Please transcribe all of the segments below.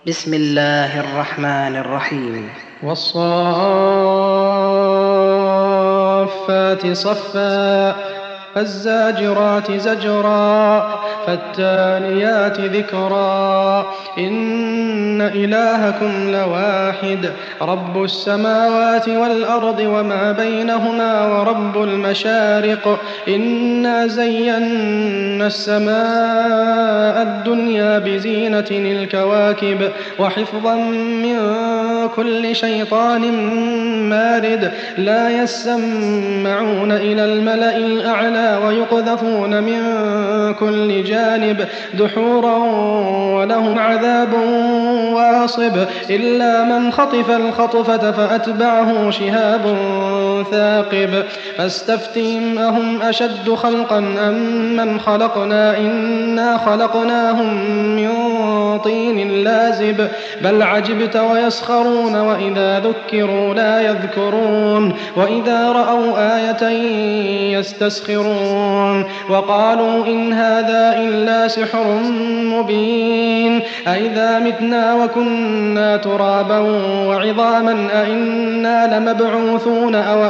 بسم الله الرحمن الرحيم. والصافات صفا فالزاجرات زجرا فالتاليات ذكرا إن إلهكم لواحد رب السماوات والأرض وما بينهما ورب المشارق إنا زينا السماء الدنيا بزينة الكواكب وحفظا من كل شيطان مارد لا يسمعون إلى الملأ الأعلى ويقذفون من كل جانب دحورا ولهم عذاب واصب إلا من خطف الخطفة فأتبعه شهاب ثاقب فاستفتهم أهم أشد خلقا أم من خلقنا إنا خلقناهم من طين لازب بل عجبت ويسخرون وإذا ذكروا لا يذكرون وإذا رأوا آية يستسخرون وقالوا إن هذا إلا سحر مبين أئذا متنا وكنا ترابا وعظاما أئنا لمبعوثون أو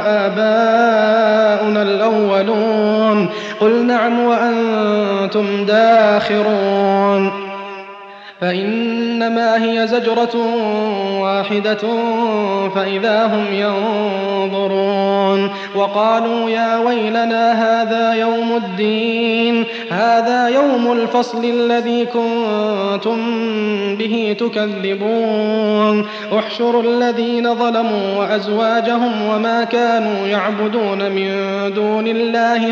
آباؤنا الأولون قل نعم وأنتم داخرون فإنما هي زجرة واحدة فإذا هم ينظرون وقالوا يا ويلنا هذا يوم الدين هذا يوم الفصل الذي كنتم به تكذبون احشروا الذين ظلموا وأزواجهم وما كانوا يعبدون من دون الله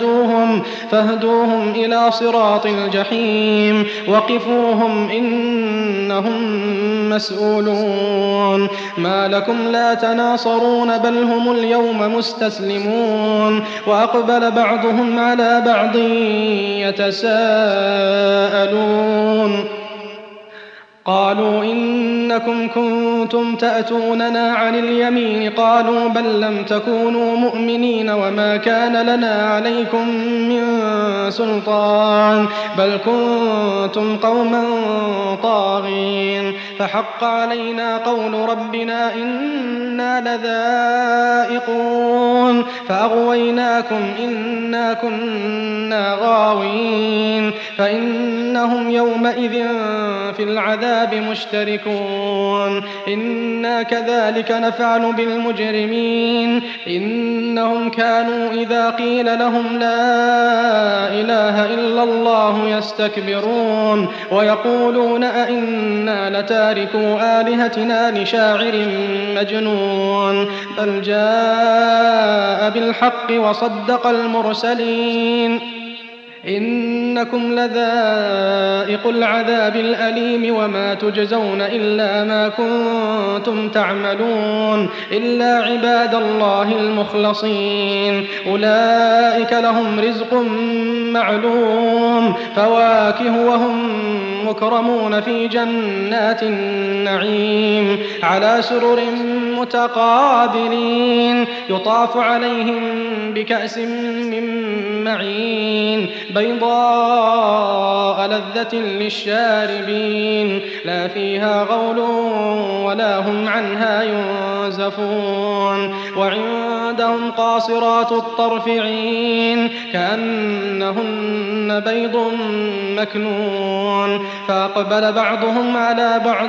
فاهدوهم إلى صراط الجحيم وقفوهم إنهم مسؤولون ما لكم لا تناصرون بل هم اليوم مستسلمون وأقبل بعضهم على بعض يتساءلون قالوا إنكم كنتم تأتوننا عن اليمين قالوا بل لم تكونوا مؤمنين وما كان لنا عليكم من سلطان بل كنتم قوما طاغين فحق علينا قول ربنا إنا لذائقون فأغويناكم إنا كنا غاوين فإنهم يومئذ في العذاب مشتركون إنا كذلك نفعل بالمجرمين إنهم كانوا إذا قيل لهم لا إله إلا الله يستكبرون ويقولون أئنا لتاركو آلهتنا لشاعر مجنون بل جاء بالحق وصدق المرسلين إنكم لذائقو العذاب الأليم وما تجزون إلا ما كنتم تعملون إلا عباد الله المخلصين أولئك لهم رزق معلوم فواكه وهم مكرمون في جنات النعيم على سرر متقابلين يطاف عليهم بكأس من معين بيضاء لذة للشاربين لا فيها غول ولا هم عنها ينزفون وعندهم قاصرات الطرف عين كأنهن بيض مكنون فأقبل بعضهم على بعض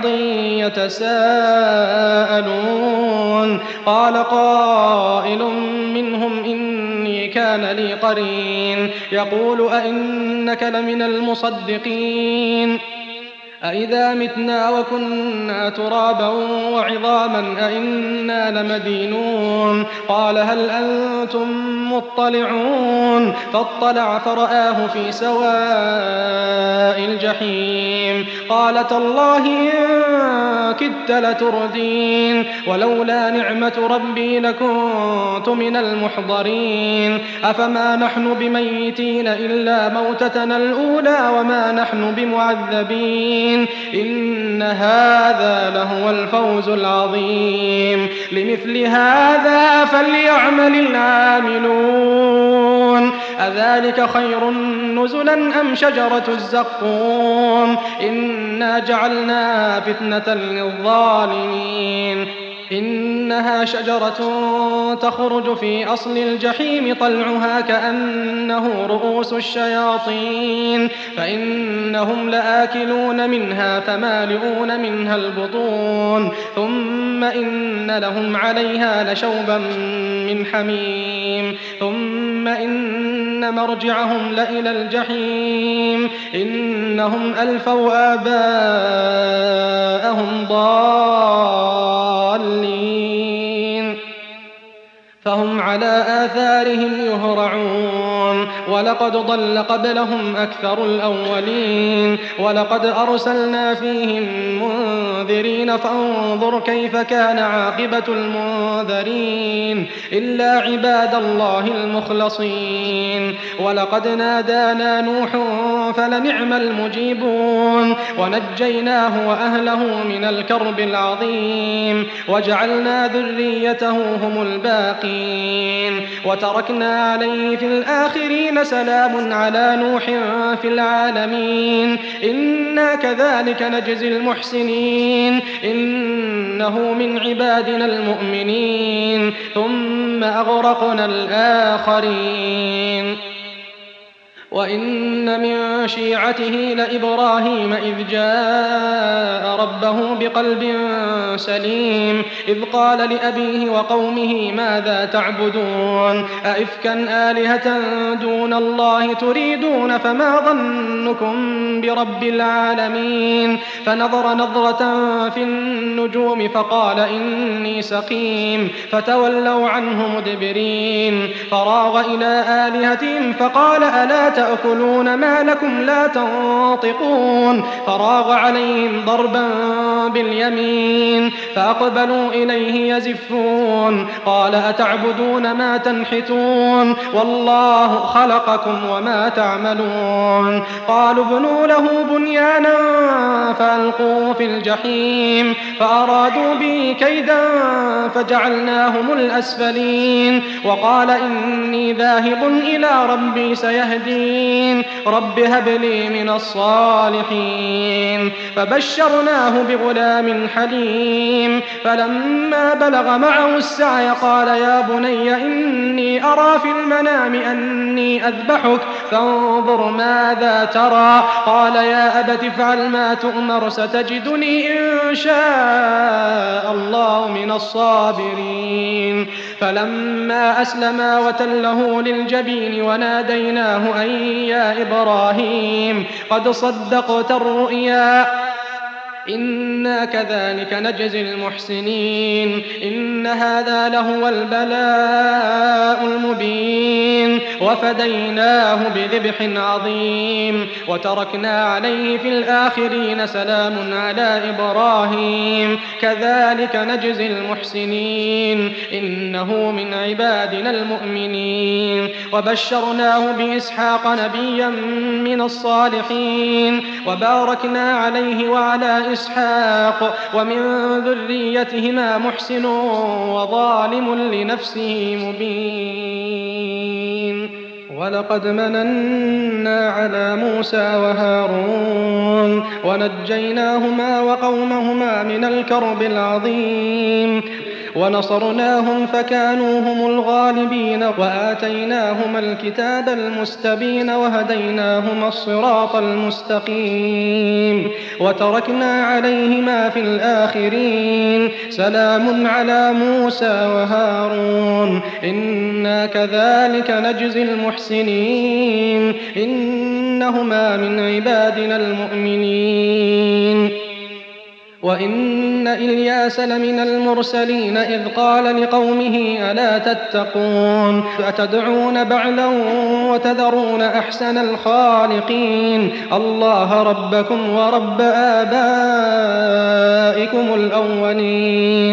يتساءلون قال قائل منهم إني كان لي قرين يقول أئنك لمن المصدقين أئذا متنا وكنا ترابا وعظاما أئنا لمدينون قال هل أنتم مطلعون فاطلع فرآه في سواء الجحيم قال تالله إن كدت لتردين ولولا نعمة ربي لكنت من المحضرين أفما نحن بميتين إلا موتتنا الأولى وما نحن بمعذبين إن هذا لهو الفوز العظيم لمثل هذا فليعمل العاملون يعملون أذلك خير نزلا أم شجرة الزقوم إنا جعلناها فتنة للظالمين إنها شجرة تخرج في أصل الجحيم طلعها كأنه رؤوس الشياطين فإنهم لآكلون منها فمالئون منها البطون ثم إن لهم عليها لشوبا من حميم ثم إن مرجعهم لإلى الجحيم إنهم ألفوا آباءهم ضالين فهم على آثارهم يهرعون ولقد ضل قبلهم أكثر الأولين ولقد أرسلنا فيهم منذرين فانظر كيف كان عاقبة المنذرين إلا عباد الله المخلصين ولقد نادانا نوح فلنعم المجيبون ونجيناه وأهله من الكرب العظيم وجعلنا ذريته هم الباقين وتركنا عليه في الآخرين سلام على نوح في العالمين إنا كذلك نجزي المحسنين إنه من عبادنا المؤمنين ثم أغرقنا الآخرين وإن من شيعته لإبراهيم إذ جاء ربه بقلب سليم إذ قال لأبيه وقومه ماذا تعبدون أئفكا آلهة دون الله تريدون فما ظنكم برب العالمين فنظر نظرة في النجوم فقال إني سقيم فتولوا عنه مدبرين فراغ إلى آلهتهم فقال ألا تأكلون ما لكم لا تنطقون فراغ عليهم ضربا باليمين فأقبلوا إليه يزفون قال أتعبدون ما تنحتون والله خلقكم وما تعملون قالوا ابنوا له بنيانا فألقوه في الجحيم فأرادوا به كيدا فجعلناهم الأسفلين وقال إني ذاهب إلى ربي سيهدين رب هب لي من الصالحين فبشرناه بغلام حليم فلما بلغ معه السعي قال يا بني إني أرى في المنام أني أذبحك فانظر ماذا ترى قال يا أبت افعل ما تؤمر ستجدني إن شاء الله من الصابرين فلما أسلما وتله للجبين وناديناه أن يا إبراهيم قد صدقت الرؤيا إنا كذلك نجزي المحسنين إن هذا لهو البلاء المبين وفديناه بذبح عظيم وتركنا عليه في الآخرين سلام على إبراهيم كذلك نجزي المحسنين إنه من عبادنا المؤمنين وبشرناه بإسحاق نبيا من الصالحين وباركنا عليه وعلى إسحاق ومن ذريتهما محسن وظالم لنفسه مبين ولقد مننا على موسى وهارون ونجيناهما وقومهما من الكرب العظيم ونصرناهم فكانوا هم الغالبين وآتيناهما الكتاب المستبين وهديناهما الصراط المستقيم وتركنا عليهما في الآخرين سلام على موسى وهارون إنا كذلك نجزي المحسنين إنهما من عبادنا المؤمنين وإن إلياس لمن المرسلين إذ قال لقومه ألا تتقون أتدعون بعلا وتذرون أحسن الخالقين الله ربكم ورب آبائكم الأولين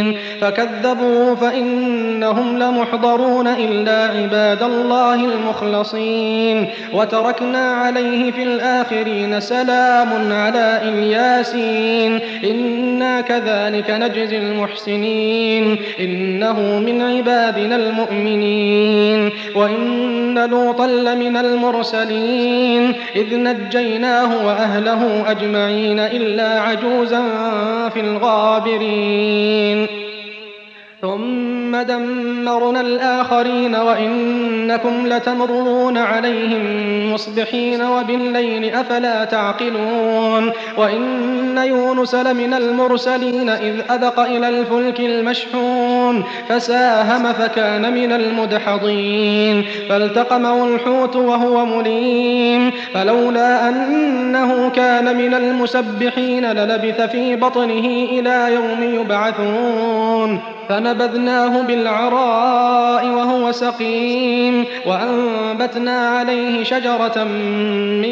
فكذبوا فإنهم لمحضرون إلا عباد الله المخلصين. وتركنا عليه في الآخرين سلام على الياسين إنا كذلك نجزي المحسنين إنه من عبادنا المؤمنين. وإن لوطا لمن المرسلين إذ نجيناه وأهله أجمعين إلا عجوزا في الغابرين ثم دمرنا الآخرين وإنكم لتمرون عليهم مصبحين وبالليل أفلا تعقلون. وإن يونس لمن المرسلين إذ أبق إلى الفلك المشحون فساهم فكان من المدحضين فالتقمه الحوت وهو مليم فلولا أنه كان من المسبحين للبث في بطنه إلى يوم يبعثون فنبذناه بالعراء وهو سقيم وأنبتنا عليه شجرة من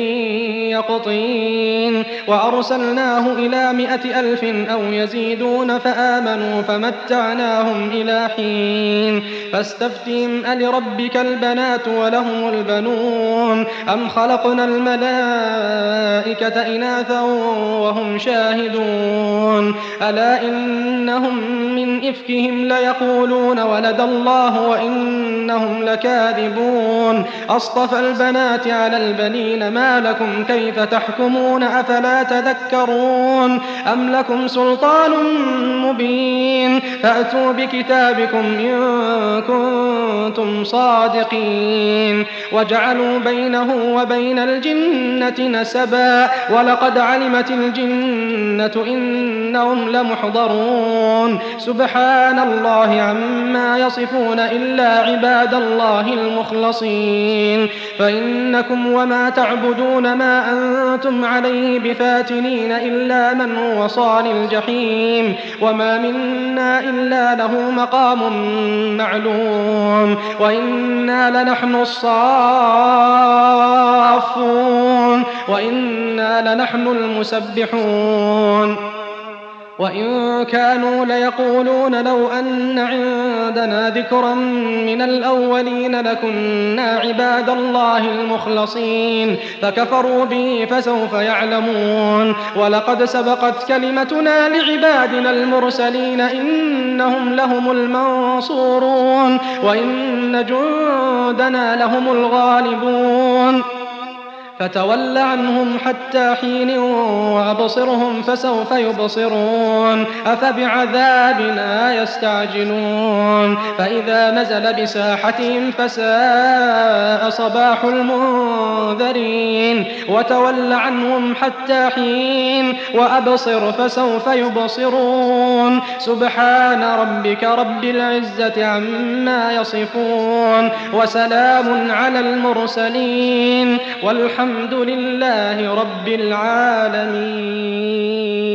يقطين وأرسلناه إلى 100,000 أو يزيدون فآمنوا فمتعناهم إلى حين. فاستفتهم ألربك البنات ولهم البنون أم خلقنا الملائكة إناثا وهم شاهدون ألا إنهم من إفكهم ليقولون ولد الله وإنهم لكاذبون أصطفى البنات على البنين ما لكم كيف تحكمون أفلا تذكرون أم لكم سلطان مبين فأتوا بكتابكم إن كنتم صادقين. وجعلوا بينه وبين الجنة نسبا ولقد علمت الجنة إنهم لمحضرون سبحان الله عما يصفون إلا عباد الله المخلصين. فإنكم وما تعبدون ما أنتم عليه بفاتنين إلا من هو صال الجحيم وما منا إلا له مقام معلوم وإنا لنحن الصافون وإنا لنحن المسبحون. وإن كانوا ليقولون لو أن عندنا ذكرا من الأولين لكنا عباد الله المخلصين فكفروا به فسوف يعلمون. ولقد سبقت كلمتنا لعبادنا المرسلين إنهم لهم المنصورون وإن جندنا لهم الغالبون. فتول عنهم حتى حين وأبصرهم فسوف يبصرون أفبعذابنا يستعجلون. فإذا نزل بساحتهم فساء صباح المنذرين وتول عنهم حتى حين وأبصر فسوف يبصرون سبحان ربك رب العزة عما يصفون وسلام على المرسلين والحمد لله رب العالمين.